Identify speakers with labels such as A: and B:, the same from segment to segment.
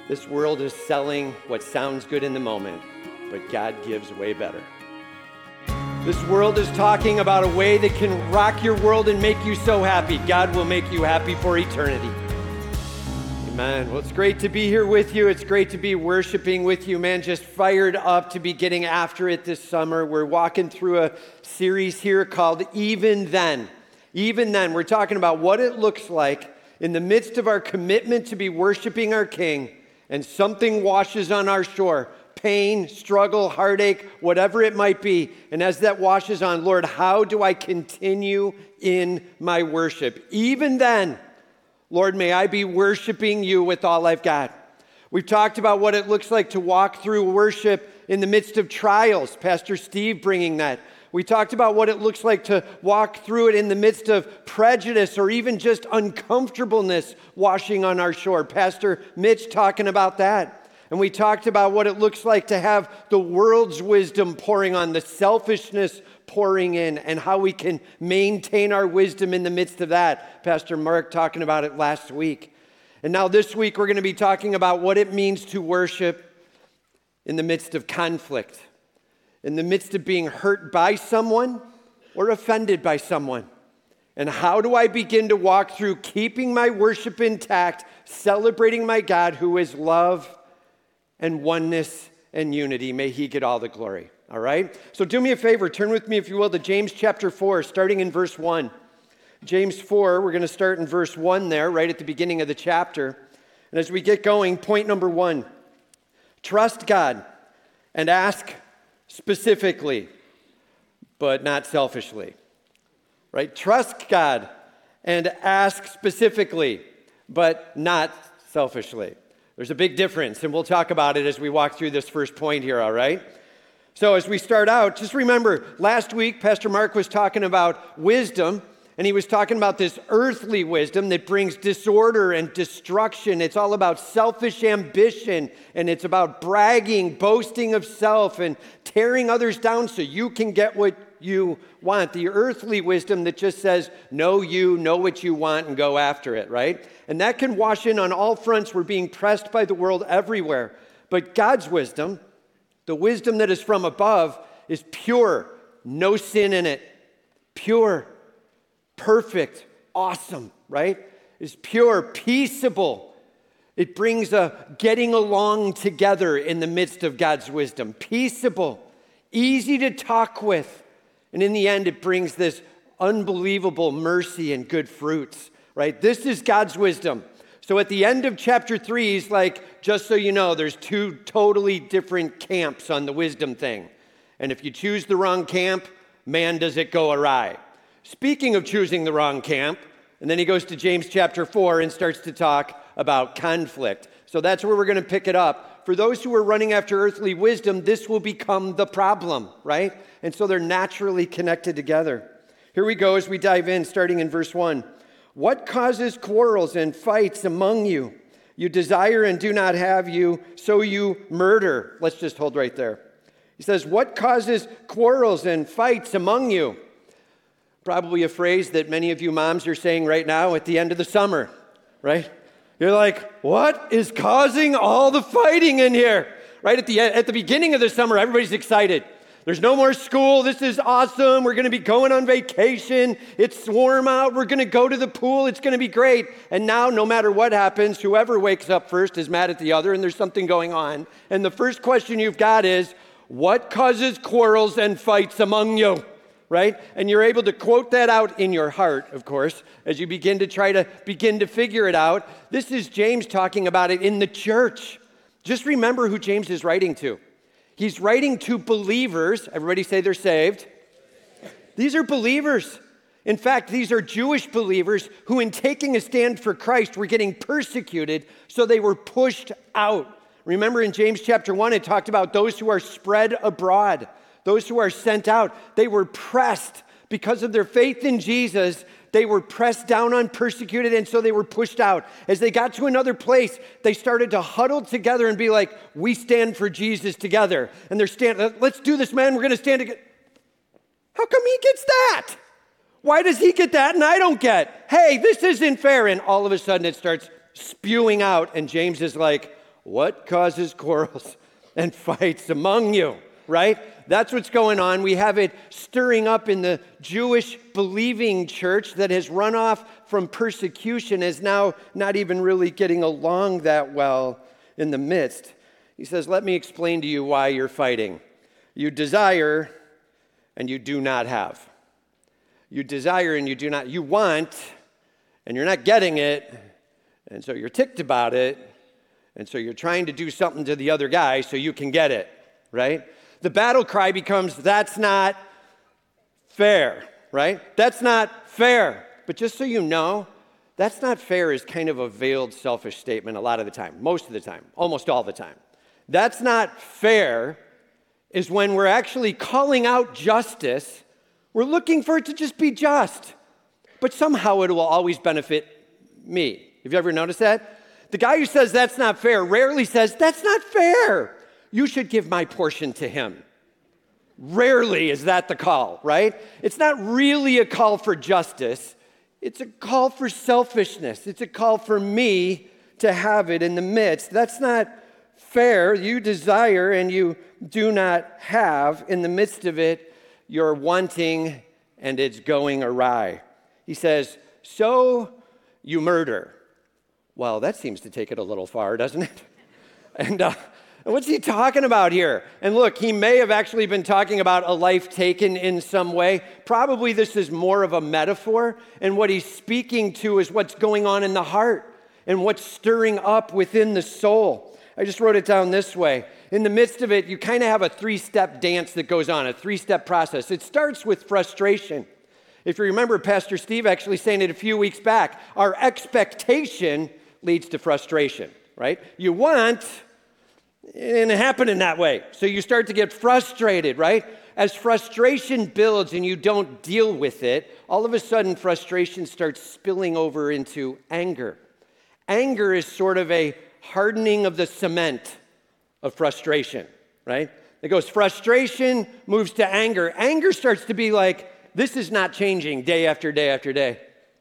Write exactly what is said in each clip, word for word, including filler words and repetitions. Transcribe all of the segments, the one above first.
A: This world is selling what sounds good in the moment, but God gives way better. This world is talking about a way that can rock your world and make you so happy. God will make you happy for eternity. Amen. Well, it's great to be here with you. It's great to be worshiping with you, man. Just fired up to be getting after it this summer. We're walking through a series here called Even Then. Even Then. We're talking about what it looks like in the midst of our commitment to be worshiping our King, and something washes on our shore. Pain, struggle, heartache, whatever it might be. And as that washes on, Lord, how do I continue in my worship? Even then, Lord, may I be worshiping you with all I've got. We've talked about what it looks like to walk through worship in the midst of trials. Pastor Steve bringing that. We talked about what it looks like to walk through it in the midst of prejudice or even just uncomfortableness washing on our shore. Pastor Mitch talking about that. And we talked about what it looks like to have the world's wisdom pouring on, the selfishness pouring in, and how we can maintain our wisdom in the midst of that. Pastor Mark talking about it last week. And now this week we're going to be talking about what it means to worship in the midst of conflict, in the midst of being hurt by someone or offended by someone. And how do I begin to walk through keeping my worship intact, celebrating my God who is love and oneness and unity. May he get all the glory. All right? So do me a favor. Turn with me, if you will, to James chapter four, starting in verse one. James four, we're going to start in verse one there, right at the beginning of the chapter. And as we get going, point number one, trust God and ask specifically, but not selfishly. Right? Trust God and ask specifically, but not selfishly. There's a big difference, and we'll talk about it as we walk through this first point here, all right? So as we start out, just remember, last week, Pastor Mark was talking about wisdom, and he was talking about this earthly wisdom that brings disorder and destruction. It's all about selfish ambition, and it's about bragging, boasting of self, and tearing others down so you can get what you want. The earthly wisdom that just says, know you, know what you want, and go after it, right? And that can wash in on all fronts. We're being pressed by the world everywhere. But God's wisdom, the wisdom that is from above, is pure, no sin in it. Pure, perfect, awesome, right? Is pure, peaceable. It brings a getting along together in the midst of God's wisdom. Peaceable, easy to talk with. And in the end, it brings this unbelievable mercy and good fruits, right? This is God's wisdom. So at the end of chapter three, he's like, just so you know, there's two totally different camps on the wisdom thing. And if you choose the wrong camp, man, does it go awry. Speaking of choosing the wrong camp, and then he goes to James chapter four and starts to talk about conflict. So that's where we're going to pick it up. For those who are running after earthly wisdom, this will become the problem, right? And so they're naturally connected together. Here we go as we dive in, starting in verse one. What causes quarrels and fights among you? You desire and do not have you, so you murder. Let's just hold right there. He says, what causes quarrels and fights among you? Probably a phrase that many of you moms are saying right now at the end of the summer, right? You're like, what is causing all the fighting in here? Right at the at the beginning of the summer, everybody's excited. There's no more school. This is awesome. We're going to be going on vacation. It's warm out. We're going to go to the pool. It's going to be great. And now, no matter what happens, whoever wakes up first is mad at the other, and there's something going on. And the first question you've got is, what causes quarrels and fights among you? Right? And you're able to quote that out in your heart, of course, as you begin to try to begin to figure it out. This is James talking about it in the church. Just remember who James is writing to. He's writing to believers. Everybody say they're saved. These are believers. In fact, these are Jewish believers who, in taking a stand for Christ, were getting persecuted, so they were pushed out. Remember in James chapter one, it talked about those who are spread abroad. Those who are sent out, they were pressed because of their faith in Jesus. They were pressed down on, persecuted, and so they were pushed out. As they got to another place, they started to huddle together and be like, we stand for Jesus together. And they're standing, let's do this, man. We're going to stand together. How come he gets that? Why does he get that and I don't get? Hey, this isn't fair. And all of a sudden it starts spewing out. And James is like, what causes quarrels and fights among you, right? That's what's going on. We have it stirring up in the Jewish believing church that has run off from persecution, is now not even really getting along that well in the midst. He says, let me explain to you why you're fighting. You desire and you do not have. You desire and you do not. You want and you're not getting it, and so you're ticked about it, and so you're trying to do something to the other guy so you can get it, right? The battle cry becomes, that's not fair, right? That's not fair. But just so you know, that's not fair is kind of a veiled, selfish statement a lot of the time, most of the time, almost all the time. That's not fair is when we're actually calling out justice. We're looking for it to just be just, but somehow it will always benefit me. Have you ever noticed that? The guy who says that's not fair rarely says, that's not fair. You should give my portion to him. Rarely is that the call, right? It's not really a call for justice. It's a call for selfishness. It's a call for me to have it in the midst. That's not fair. You desire and you do not have. In the midst of it, you're wanting and it's going awry. He says, so you murder. Well, that seems to take it a little far, doesn't it? And uh, what's he talking about here? And look, he may have actually been talking about a life taken in some way. Probably this is more of a metaphor. And what he's speaking to is what's going on in the heart and what's stirring up within the soul. I just wrote it down this way. In the midst of it, you kind of have a three-step dance that goes on, a three-step process. It starts with frustration. If you remember Pastor Steve actually saying it a few weeks back, our expectation leads to frustration, right? You want, and it happened in that way. So you start to get frustrated, right? As frustration builds and you don't deal with it, all of a sudden frustration starts spilling over into anger. Anger is sort of a hardening of the cement of frustration, right? It goes frustration, moves to anger. Anger starts to be like, this is not changing day after day after day.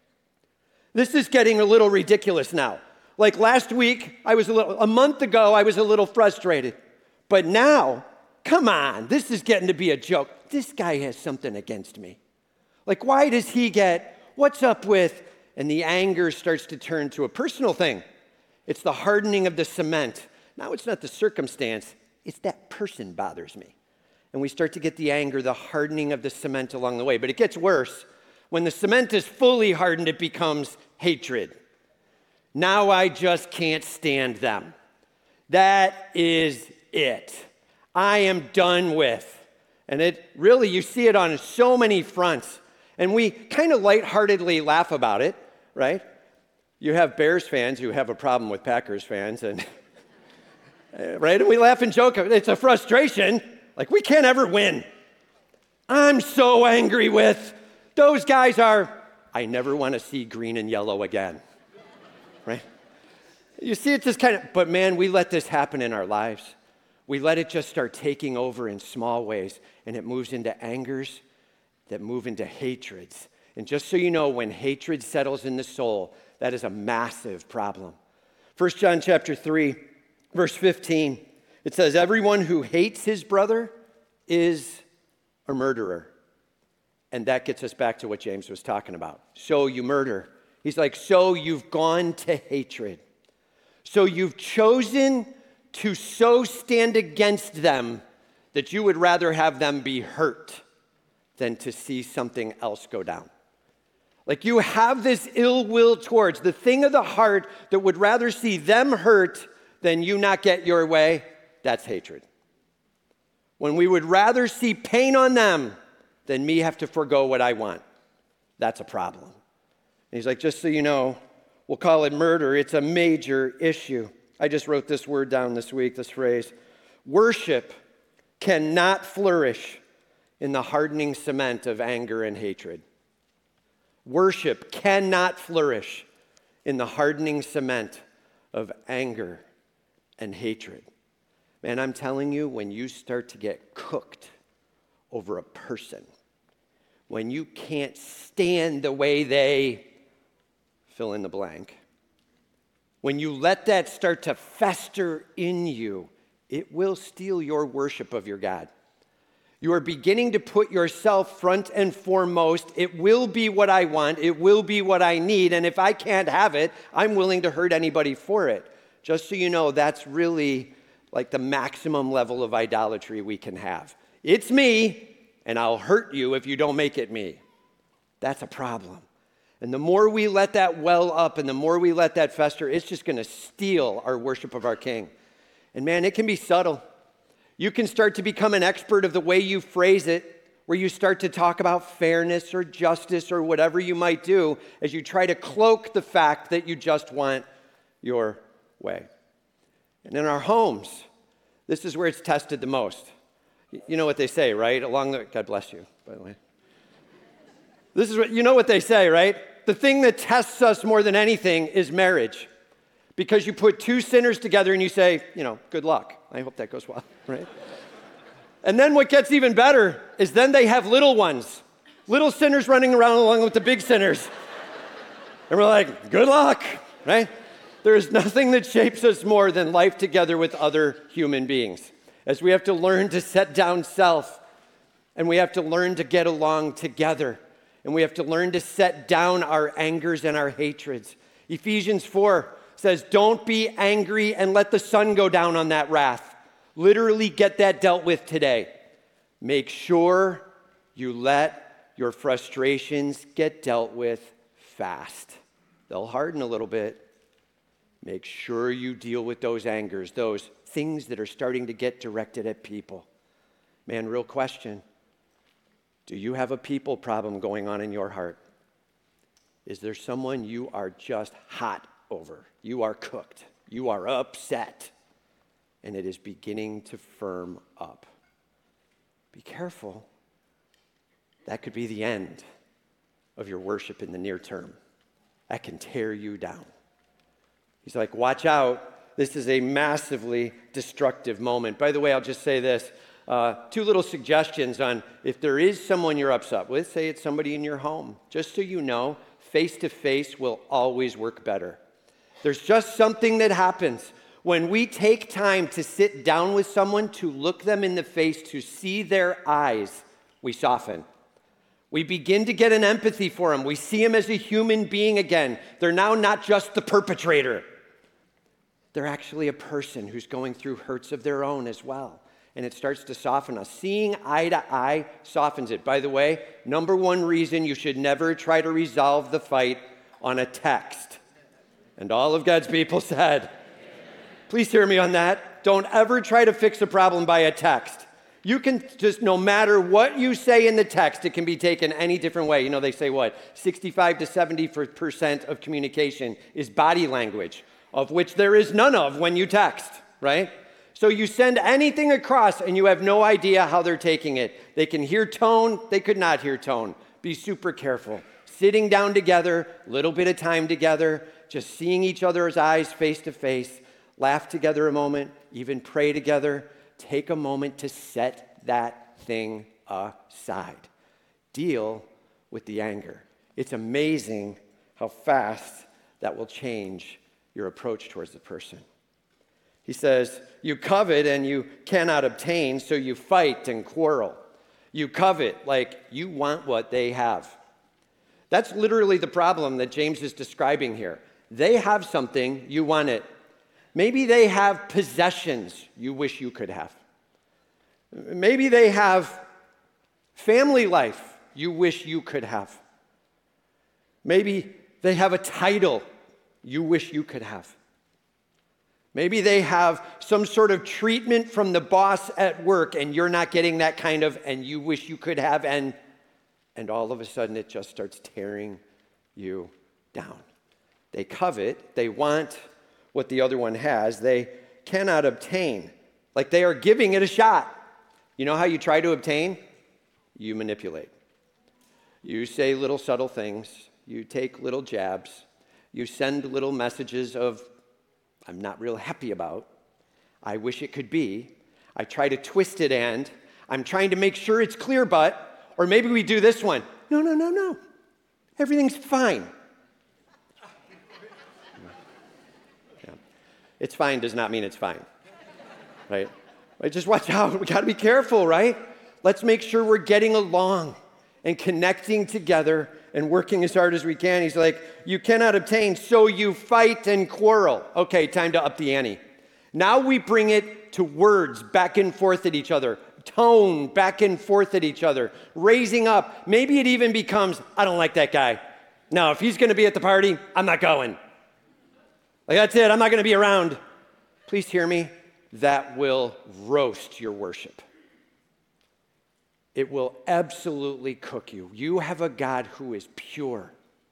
A: This is getting a little ridiculous now. Like last week, I was a little, a month ago, I was a little frustrated. But now, come on, this is getting to be a joke. This guy has something against me. Like, why does he get, what's up with, and the anger starts to turn to a personal thing. It's the hardening of the cement. Now it's not the circumstance, it's that person bothers me. And we start to get the anger, the hardening of the cement along the way. But it gets worse. When the cement is fully hardened, it becomes hatred. Now I just can't stand them. That is it. I am done with. And it really, you see it on so many fronts. And we kind of lightheartedly laugh about it, right? You have Bears fans who have a problem with Packers fans, and right? And we laugh and joke. It's a frustration. Like, we can't ever win. I'm so angry with those guys are, I never want to see green and yellow again, right? You see, it's just kind of, but man, we let this happen in our lives. We let it just start taking over in small ways, and it moves into angers that move into hatreds. And just so you know, when hatred settles in the soul, that is a massive problem. First John chapter three, verse fifteen, it says, everyone who hates his brother is a murderer. And that gets us back to what James was talking about. So you murder. He's like, so you've gone to hatred. So you've chosen to so stand against them that you would rather have them be hurt than to see something else go down. Like, you have this ill will towards the thing of the heart that would rather see them hurt than you not get your way. That's hatred. When we would rather see pain on them than me have to forego what I want. That's a problem. And he's like, just so you know, we'll call it murder. It's a major issue. I just wrote this word down this week, this phrase. Worship cannot flourish in the hardening cement of anger and hatred. Worship cannot flourish in the hardening cement of anger and hatred. Man, I'm telling you, when you start to get cooked over a person, when you can't stand the way they fill in the blank, when you let that start to fester in you, it will steal your worship of your God. You are beginning to put yourself front and foremost. It will be what I want. It will be what I need. And if I can't have it, I'm willing to hurt anybody for it. Just so you know, that's really like the maximum level of idolatry we can have. It's me, and I'll hurt you if you don't make it me. That's a problem. And the more we let that well up and the more we let that fester, it's just going to steal our worship of our King. And man, it can be subtle. You can start to become an expert of the way you phrase it, where you start to talk about fairness or justice or whatever you might do as you try to cloak the fact that you just want your way. And in our homes, this is where it's tested the most. You know what they say, right? Along the, God bless you, by the way. This is what, you know what they say, right? The thing that tests us more than anything is marriage. Because you put two sinners together and you say, you know, good luck. I hope that goes well, right? And then what gets even better is then they have little ones, little sinners running around along with the big sinners. And we're like, good luck, right? There is nothing that shapes us more than life together with other human beings. As we have to learn to set down self, and we have to learn to get along together, and we have to learn to set down our angers and our hatreds. Ephesians four says, don't be angry and let the sun go down on that wrath. Literally get that dealt with today. Make sure you let your frustrations get dealt with fast. They'll harden a little bit. Make sure you deal with those angers, those things that are starting to get directed at people. Man, real question. Do you have a people problem going on in your heart? Is there someone you are just hot over? You are cooked. You are upset. And it is beginning to firm up. Be careful. That could be the end of your worship in the near term. That can tear you down. He's like, watch out. This is a massively destructive moment. By the way, I'll just say this. Uh, two little suggestions on if there is someone you're upset with, say it's somebody in your home. Just so you know, face-to-face will always work better. There's just something that happens when we take time to sit down with someone, to look them in the face, to see their eyes, we soften. We begin to get an empathy for them. We see them as a human being again. They're now not just the perpetrator. They're actually a person who's going through hurts of their own as well. And it starts to soften us. Seeing eye to eye softens it. By the way, number one reason you should never try to resolve the fight on a text. And all of God's people said, please hear me on that. Don't ever try to fix a problem by a text. You can just, no matter what you say in the text, it can be taken any different way. You know, they say what? sixty-five to seventy percent of communication is body language, of which there is none of when you text, right? So you send anything across and you have no idea how they're taking it. They can hear tone, they could not hear tone. Be super careful. Sitting down together, little bit of time together, just seeing each other's eyes face to face, laugh together a moment, even pray together. Take a moment to set that thing aside. Deal with the anger. It's amazing how fast that will change your approach towards the person. He says, you covet and you cannot obtain, so you fight and quarrel. You covet, like you want what they have. That's literally the problem that James is describing here. They have something, you want it. Maybe they have possessions you wish you could have. Maybe they have family life you wish you could have. Maybe they have a title you wish you could have. Maybe they have some sort of treatment from the boss at work and you're not getting that kind of, and you wish you could have, and, and all of a sudden it just starts tearing you down. They covet, they want what the other one has, they cannot obtain. Like they are giving it a shot. You know how you try to obtain? You manipulate. You say little subtle things. You take little jabs. You send little messages of, I'm not real happy about. I wish it could be. I try to twist it and I'm trying to make sure it's clear, but, or maybe we do this one. No, no, no, no. Everything's fine. It's fine does not mean it's fine, right? Right? Just watch out. We got to be careful, right? Let's make sure we're getting along and connecting together and working as hard as we can. He's like, you cannot obtain, so you fight and quarrel. Okay, time to up the ante. Now we bring it to words back and forth at each other, tone back and forth at each other, raising up. Maybe it even becomes, I don't like that guy. No, if he's going to be at the party, I'm not going. Like, that's it. I'm not going to be around. Please hear me. That will roast your worship. It will absolutely cook you. You have a God who is pure,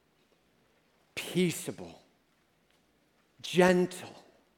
A: peaceable, gentle,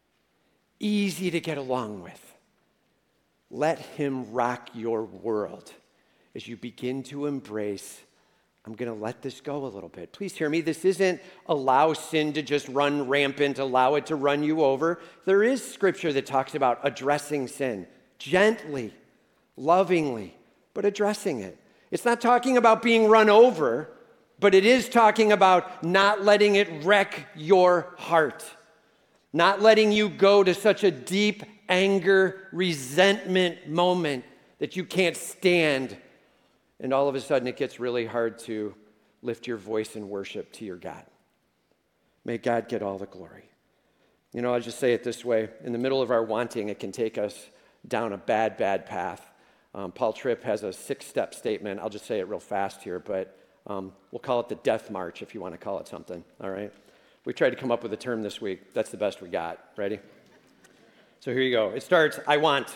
A: easy to get along with. Let him rock your world as you begin to embrace, I'm going to let this go a little bit. Please hear me. This isn't allow sin to just run rampant, allow it to run you over. There is scripture that talks about addressing sin gently, lovingly, but addressing it. It's not talking about being run over, but it is talking about not letting it wreck your heart, not letting you go to such a deep anger, resentment moment that you can't stand, and all of a sudden it gets really hard to lift your voice in worship to your God. May God get all the glory. You know, I'll just say it this way. In the middle of our wanting, it can take us down a bad, bad path. Um, Paul Tripp has a six-step statement. I'll just say it real fast here, but um, we'll call it the death march if you want to call it something, all right? We tried to come up with a term this week. That's the best we got. Ready? So here you go. It starts, I want.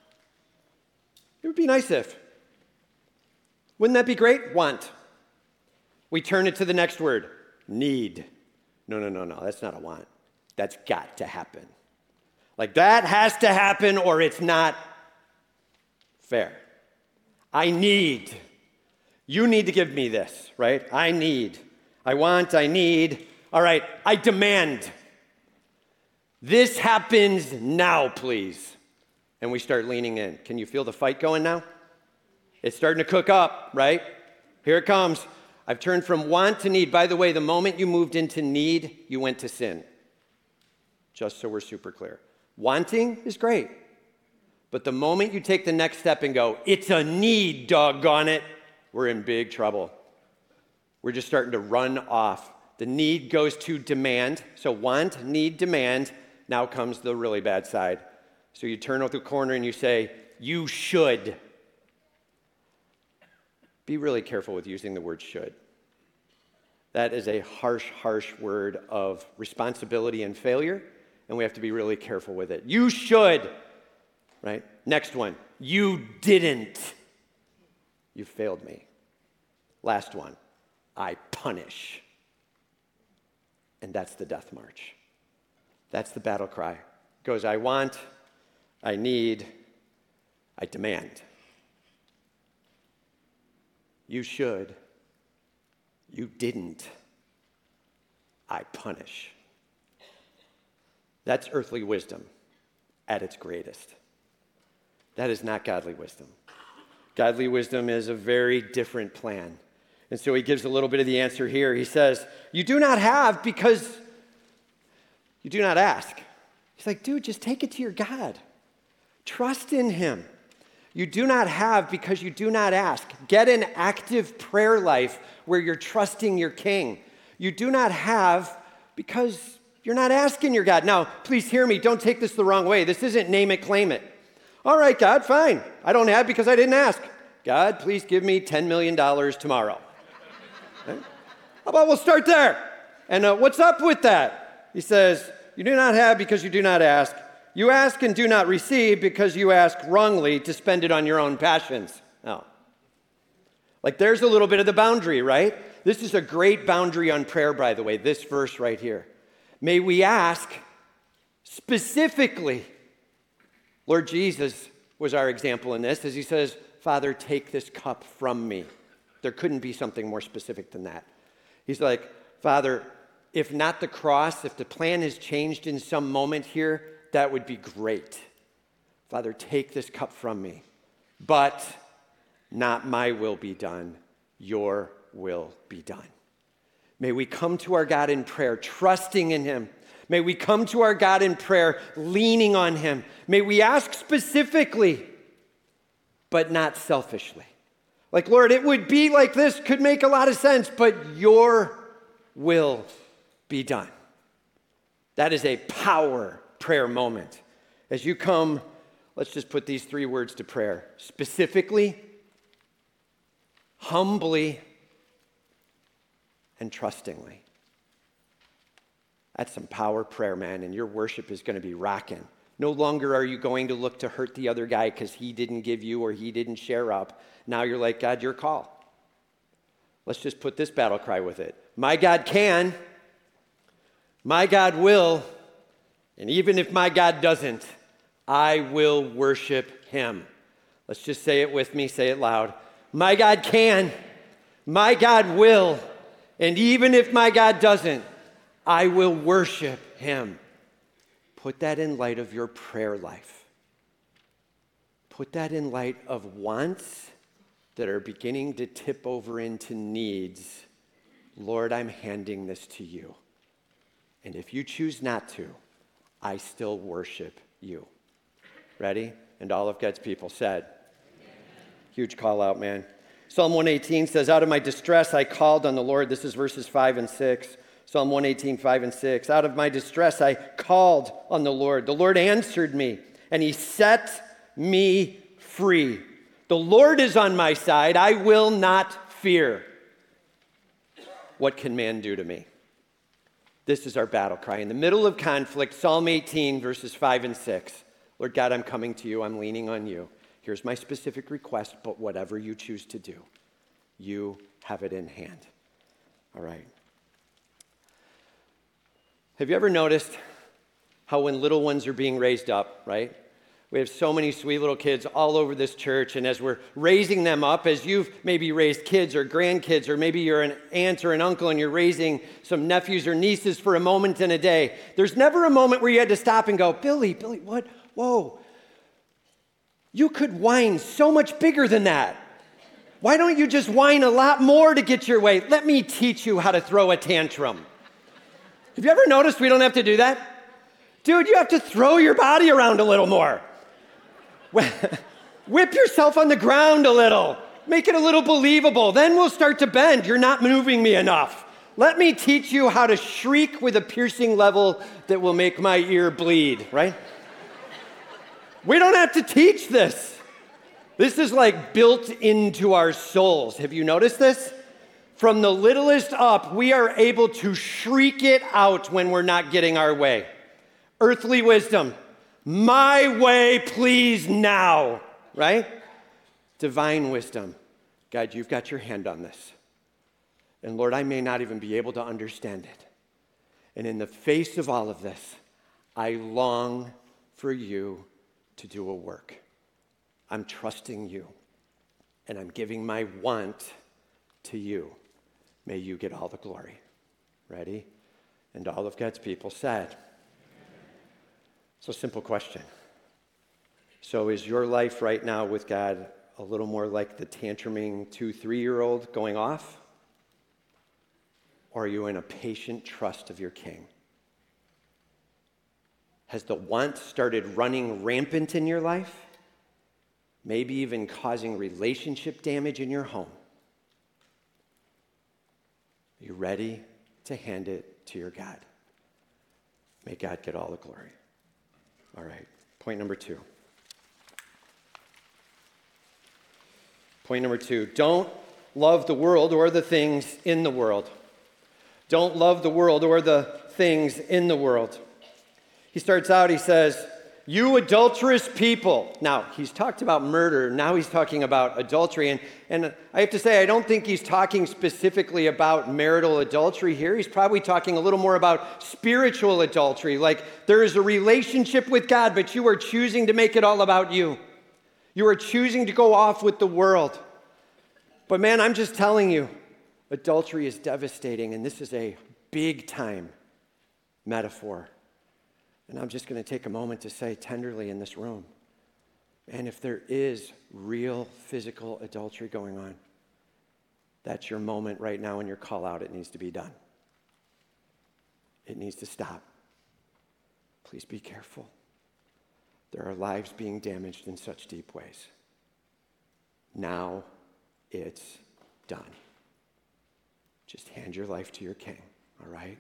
A: It would be nice if. Wouldn't that be great? Want. We turn it to the next word, need. No, no, no, no. That's not a want. That's got to happen. Like that has to happen or it's not fair. I need. You need to give me this, right? I need. I want, I need. All right, I demand. This happens now, please. And we start leaning in. Can you feel the fight going now? It's starting to cook up, right? Here it comes. I've turned from want to need. By the way, the moment you moved into need, you went to sin. Just so we're super clear. Wanting is great. But the moment you take the next step and go, it's a need, doggone it, we're in big trouble. We're just starting to run off. The need goes to demand. So want, need, demand. Now comes the really bad side. So you turn out the corner and you say, you should. Be really careful with using the word should. That is a harsh, harsh word of responsibility and failure, and we have to be really careful with it. You should. Right? Next one. You didn't. You failed me. Last one. I punish. And that's the death march. That's the battle cry. It goes, I want, I need, I demand. You should. You didn't. I punish. That's earthly wisdom at its greatest. That is not godly wisdom. Godly wisdom is a very different plan. And so he gives a little bit of the answer here. He says, you do not have because you do not ask. He's like, dude, just take it to your God. Trust in him. You do not have because you do not ask. Get an active prayer life where you're trusting your King. You do not have because you're not asking your God. Now, please hear me. Don't take this the wrong way. This isn't name it, claim it. All right, God, fine. I don't have because I didn't ask. God, please give me ten million dollars tomorrow. Okay? How about we'll start there? And uh, what's up with that? He says, you do not have because you do not ask. You ask and do not receive because you ask wrongly to spend it on your own passions. Oh. Like there's a little bit of the boundary, right? This is a great boundary on prayer, by the way, this verse right here. May we ask specifically. Lord Jesus was our example in this as he says, Father, take this cup from me. There couldn't be something more specific than that. He's like, Father, if not the cross, if the plan has changed in some moment here, that would be great. Father, take this cup from me. But not my will be done, your will be done. May we come to our God in prayer, trusting in him. May we come to our God in prayer, leaning on him. May we ask specifically, but not selfishly. Like, Lord, it would be like this, could make a lot of sense, but your will be done. That is a power prayer moment. As you come, let's just put these three words to prayer. Specifically, humbly, and trustingly. That's some power prayer, man, and your worship is going to be rocking. No longer are you going to look to hurt the other guy because he didn't give you or he didn't share up. Now you're like, God, your call. Let's just put this battle cry with it. My God can, my God will, and even if my God doesn't, I will worship him. Let's just say it with me, say it loud. My God can, my God will, and even if my God doesn't, I will worship him. Put that in light of your prayer life. Put that in light of wants that are beginning to tip over into needs. Lord, I'm handing this to you. And if you choose not to, I still worship you. Ready? And all of God's people said, amen. Huge call out, man. Psalm one eighteen says, out of my distress I called on the Lord. This is verses five and six. Psalm one eighteen, five and six. Out of my distress I called on the Lord. The Lord answered me, and he set me free. The Lord is on my side. I will not fear. What can man do to me? This is our battle cry. In the middle of conflict, Psalm eighteen, verses five and six. Lord God, I'm coming to you. I'm leaning on you. Here's my specific request, but whatever you choose to do, you have it in hand. All right. Have you ever noticed how when little ones are being raised up, right? We have so many sweet little kids all over this church, and as we're raising them up, as you've maybe raised kids or grandkids, or maybe you're an aunt or an uncle and you're raising some nephews or nieces for a moment in a day, there's never a moment where you had to stop and go, Billy, Billy, what? Whoa. You could whine so much bigger than that. Why don't you just whine a lot more to get your way? Let me teach you how to throw a tantrum. Have you ever noticed we don't have to do that? Dude, you have to throw your body around a little more. Whip yourself on the ground a little. Make it a little believable. Then we'll start to bend. You're not moving me enough. Let me teach you how to shriek with a piercing level that will make my ear bleed, right? We don't have to teach this. This is like built into our souls. Have you noticed this? From the littlest up, we are able to shriek it out when we're not getting our way. Earthly wisdom, my way, please now, right? Divine wisdom, God, you've got your hand on this. And Lord, I may not even be able to understand it. And in the face of all of this, I long for you to do a work. I'm trusting you, and I'm giving my want to you. May you get all the glory. Ready? And all of God's people said. So, simple question. So is your life right now with God a little more like the tantruming two, three-year-old going off? Or are you in a patient trust of your King? Has the want started running rampant in your life? Maybe even causing relationship damage in your home? Are you ready to hand it to your God? May God get all the glory. All right, point number two. Point number two, don't love the world or the things in the world. Don't love the world or the things in the world. He starts out, he says, you adulterous people. Now, he's talked about murder. Now he's talking about adultery. And, and I have to say, I don't think he's talking specifically about marital adultery here. He's probably talking a little more about spiritual adultery. Like there is a relationship with God, but you are choosing to make it all about you. You are choosing to go off with the world. But man, I'm just telling you, adultery is devastating. And this is a big time metaphor. And I'm just going to take a moment to say tenderly in this room, and if there is real physical adultery going on, that's your moment right now in your call out. It needs to be done. It needs to stop. Please be careful. There are lives being damaged in such deep ways. Now it's done. Just hand your life to your King, all right?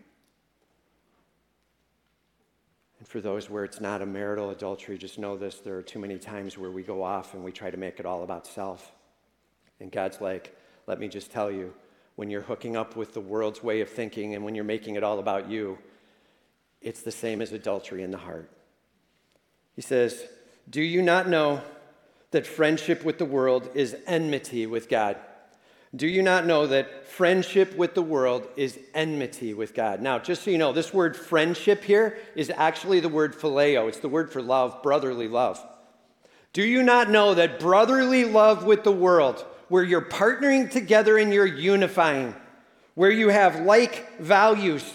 A: And for those where it's not a marital adultery, just know this, there are too many times where we go off and we try to make it all about self. And God's like, let me just tell you, when you're hooking up with the world's way of thinking and when you're making it all about you, it's the same as adultery in the heart. He says, do you not know that friendship with the world is enmity with God? Do you not know that friendship with the world is enmity with God? Now, just so you know, this word friendship here is actually the word phileo. It's the word for love, brotherly love. Do you not know that brotherly love with the world, where you're partnering together and you're unifying, where you have like values,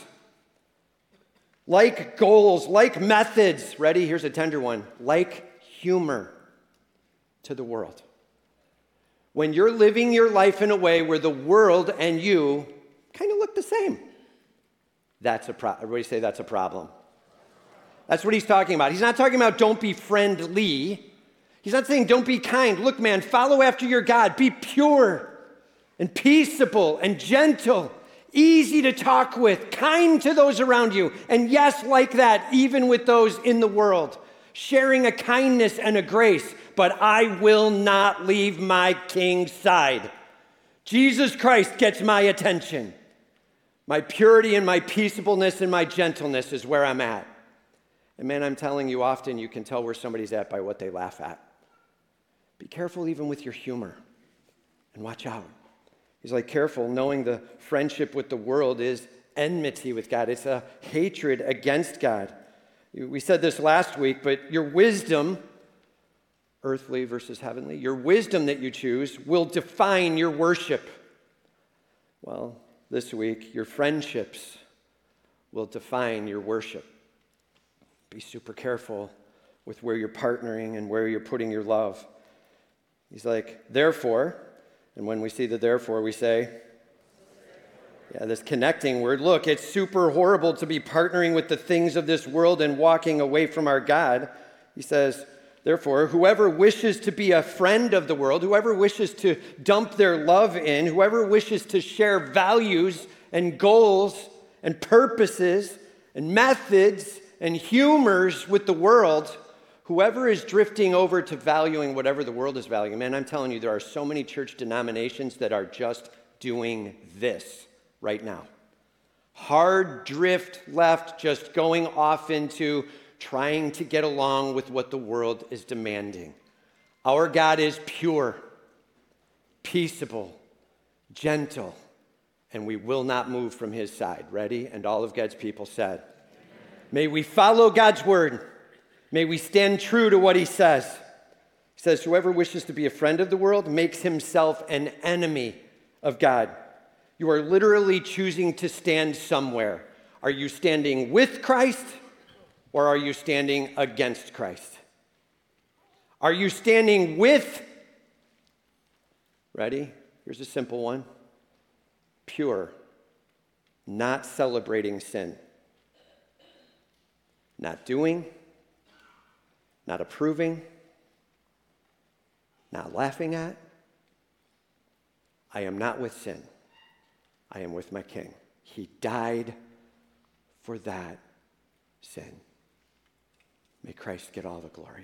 A: like goals, like methods, ready? Here's a tender one, like humor to the world. When you're living your life in a way where the world and you kind of look the same, that's a problem. Everybody say that's a problem. That's what he's talking about. He's not talking about don't be friendly. He's not saying don't be kind. Look, man, follow after your God. Be pure and peaceable and gentle, easy to talk with, kind to those around you. And yes, like that, even with those in the world, sharing a kindness and a grace. But I will not leave my King's side. Jesus Christ gets my attention. My purity and my peaceableness and my gentleness is where I'm at. And man, I'm telling you, often you can tell where somebody's at by what they laugh at. Be careful even with your humor and watch out. He's like, careful, knowing the friendship with the world is enmity with God. It's a hatred against God. We said this last week, but your wisdom, earthly versus heavenly, your wisdom that you choose will define your worship. Well, this week, your friendships will define your worship. Be super careful with where you're partnering and where you're putting your love. He's like, therefore, and when we see the therefore, we say, yeah, this connecting word. Look, it's super horrible to be partnering with the things of this world and walking away from our God. He says, therefore, whoever wishes to be a friend of the world, whoever wishes to dump their love in, whoever wishes to share values and goals and purposes and methods and humors with the world, whoever is drifting over to valuing whatever the world is valuing, man, I'm telling you, there are so many church denominations that are just doing this right now. Hard drift left, just going off into trying to get along with what the world is demanding. Our God is pure, peaceable, gentle, and we will not move from his side. Ready? And all of God's people said, amen. May we follow God's word. May we stand true to what he says. He says, whoever wishes to be a friend of the world makes himself an enemy of God. You are literally choosing to stand somewhere. Are you standing with Christ or are you standing against Christ? Are you standing with, ready? Here's a simple one. Pure, not celebrating sin. Not doing, not approving, not laughing at. I am not with sin. I am with my King. He died for that sin. May Christ get all the glory.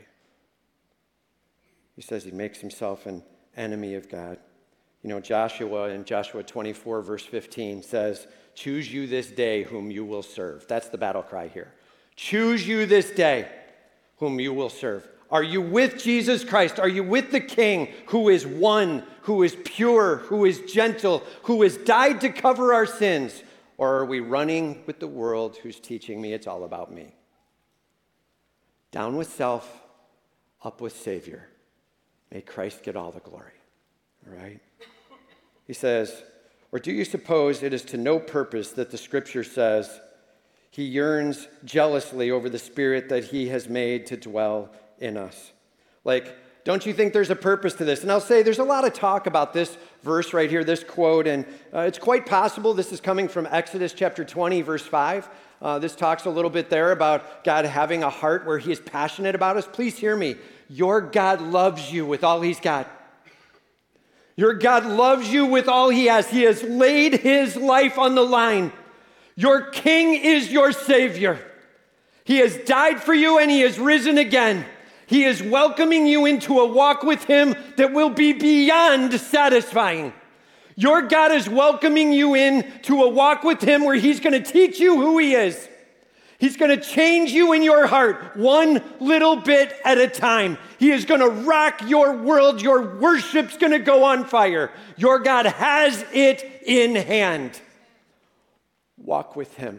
A: He says he makes himself an enemy of God. You know, Joshua in Joshua twenty-four, verse fifteen says, choose you this day whom you will serve. That's the battle cry here. Choose you this day whom you will serve. Are you with Jesus Christ? Are you with the King who is one, who is pure, who is gentle, who has died to cover our sins? Or are we running with the world who's teaching me it's all about me? Down with self, up with Savior. May Christ get all the glory. All right? He says, or do you suppose it is to no purpose that the scripture says he yearns jealously over the spirit that he has made to dwell in us? Like, Don't you think there's a purpose to this? And I'll say there's a lot of talk about this verse right here, this quote, and uh, it's quite possible this is coming from Exodus chapter twenty, verse five. Uh, this talks a little bit there about God having a heart where he is passionate about us. Please hear me. Your God loves you with all he's got. Your God loves you with all he has. He has laid his life on the line. Your King is your Savior. He has died for you and he has risen again. He is welcoming you into a walk with him that will be beyond satisfying. Your God is welcoming you in to a walk with him where he's going to teach you who he is. He's going to change you in your heart one little bit at a time. He is going to rock your world. Your worship's going to go on fire. Your God has it in hand. Walk with him.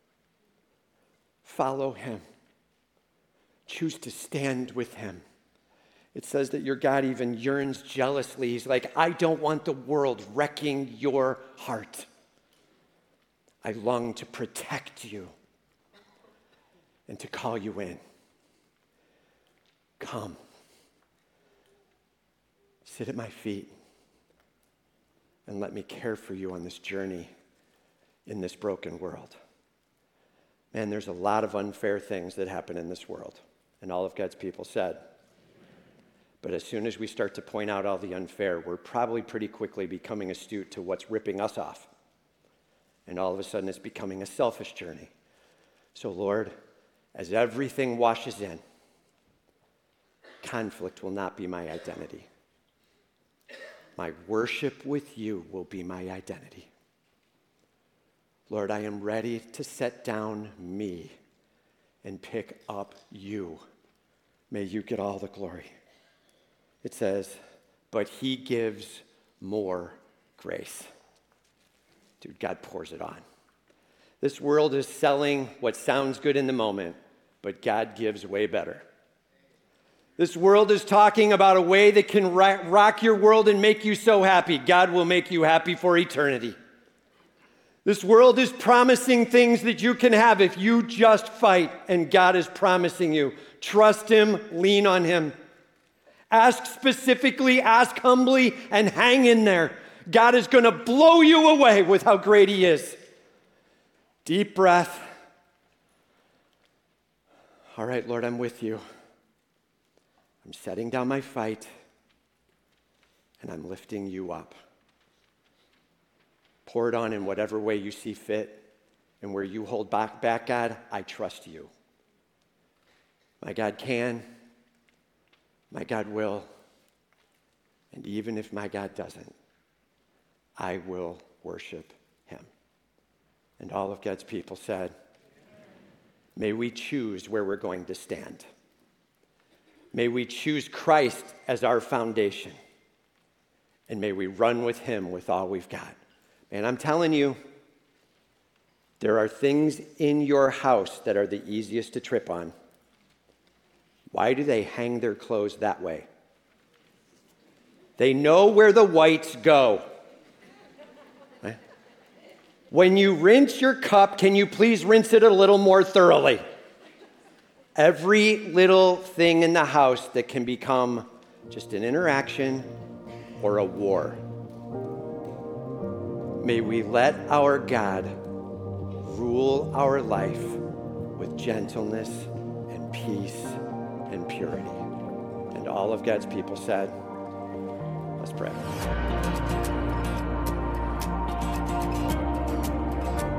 A: Follow him. Choose to stand with him. It says that your God even yearns jealously. He's like, I don't want the world wrecking your heart. I long to protect you and to call you in. Come. Sit at my feet and let me care for you on this journey in this broken world. Man, there's a lot of unfair things that happen in this world. And all of God's people said. But as soon as we start to point out all the unfair, we're probably pretty quickly becoming astute to what's ripping us off. And all of a sudden it's becoming a selfish journey. So Lord, as everything washes in, conflict will not be my identity. My worship with you will be my identity. Lord, I am ready to set down me and pick up you. May you get all the glory. It says, but he gives more grace. Dude, God pours it on. This world is selling what sounds good in the moment, but God gives way better. This world is talking about a way that can rock your world and make you so happy. God will make you happy for eternity. This world is promising things that you can have if you just fight, and God is promising you. Trust him, lean on him. Ask specifically, ask humbly, and hang in there. God is going to blow you away with how great he is. Deep breath. All right, Lord, I'm with you. I'm setting down my fight, and I'm lifting you up. Pour it on in whatever way you see fit, and where you hold back, back, God, I trust you. My God can, my God will, and even if my God doesn't, I will worship him. And all of God's people said, may we choose where we're going to stand. May we choose Christ as our foundation, and may we run with him with all we've got. And I'm telling you, there are things in your house that are the easiest to trip on. Why do they hang their clothes that way? They know where the whites go. Right? When you rinse your cup, can you please rinse it a little more thoroughly? Every little thing in the house that can become just an interaction or a war. May we let our God rule our life with gentleness and peace and purity. And all of God's people said, let's pray.